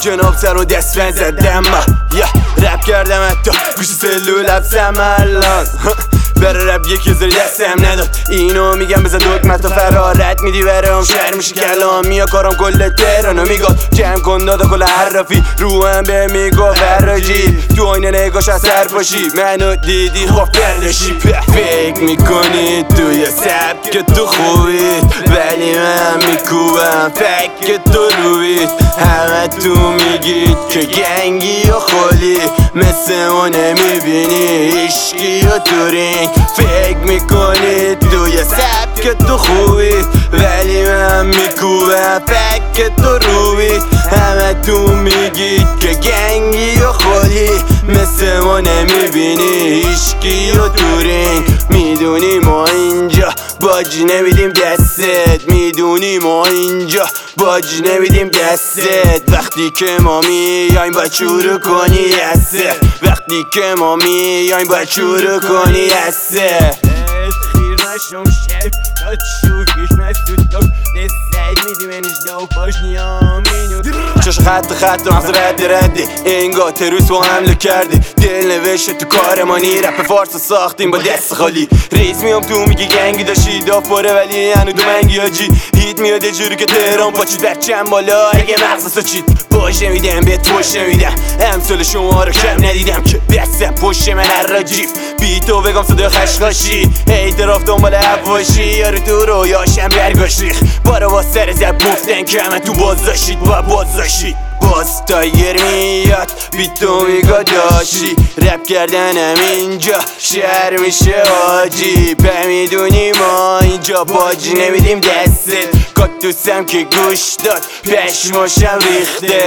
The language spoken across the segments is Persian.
جناب سر و دست زدم رپ کردم حتی گوش سلو لبسم الان برای رپ یکی زیر دستم نداد اینو میگم بزن دکمت و فرارت میدی برام شهر میشه کلامی یا کارم کل تهرانو میگاد جمع کن دادا کل حرفی روحم به میگو فراجی تو آینه نگاش از سر باشی منو دیدی خواب برداشی فکر میکنی توی سبک تو خوبید ولی من میکوبم فکر تو روید همه تو میگید که گنگی و خالی مثل ما نمیبینی عشقی و تورینگ فکر میکنی توی سبک تو خوبید ولی من میکوبم فکر تو روید همه تو میگید که گنگی و خالی مثل ما نمیبینی عشقی و تورینگ میدونی ما اینجا باجی نمیدیم دستت میدونی ما اینجا باجی نمیدیم دستت وقتی که ما میایم باید شروع کنی هسته وقتی که ما میایم باید شروع کنی هسته خیر نشم شب تا چوکیش مسود دست میدیم انش دو پاش نیامینو چش خط مغز ردی انگاه تروس با حمله کردی دل نوشته تو کارمانی رپ فارس ساختیم با دست خالی ریس میام تو میگی گنگی داشتی دافاره ولی هنو دو منگی آجی هیت میاد جوری که تهران پاچید بچم بالا اگه مغز ساچید باش نمیدم بهت پشت نمیدم امثال شما رو کم ندیدم که دستم پشت من هر جیف بیتو بگم صدا خشخاشی اعتراف دنبال حواشی یارو تو رویاشم برگاش ریخ بارا با سر زب گفتن که همه تو بازداشید با بازداشید باز تایر میاد بیتو میگا داشی رپ کردنم اینجا شهر میشه آجی میدونی ما اینجا باجی نمیدیم دستت کاکتوسم که گوش داد پشماشم ریخته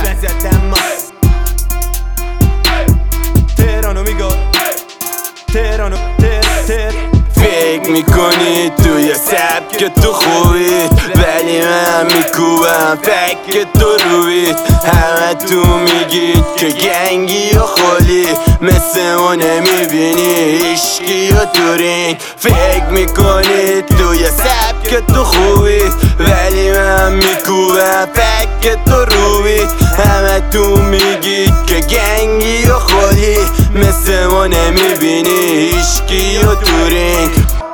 تهرانو میگاد تهرانو فکر میکنی توی سبک تو خوبید ولی من میکوبم فکر تو روید همه تو میگید که گنگی و خالی مثل ما نمیبینی عشقی و تورینگ فکر میکنی توی سبک تو خوبید ولی من میکوبم فکر تو روید همه تو میگید که گنگی و خالی مثل ما نمیبینی عشقی و تورینگ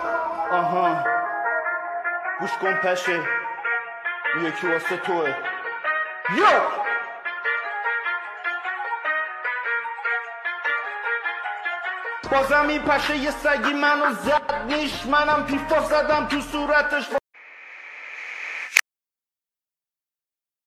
گوش کن پشه یکی واسه توه یو بازم این پشه یه سگی منو زد نیش منم پیفا زدم تو صورتش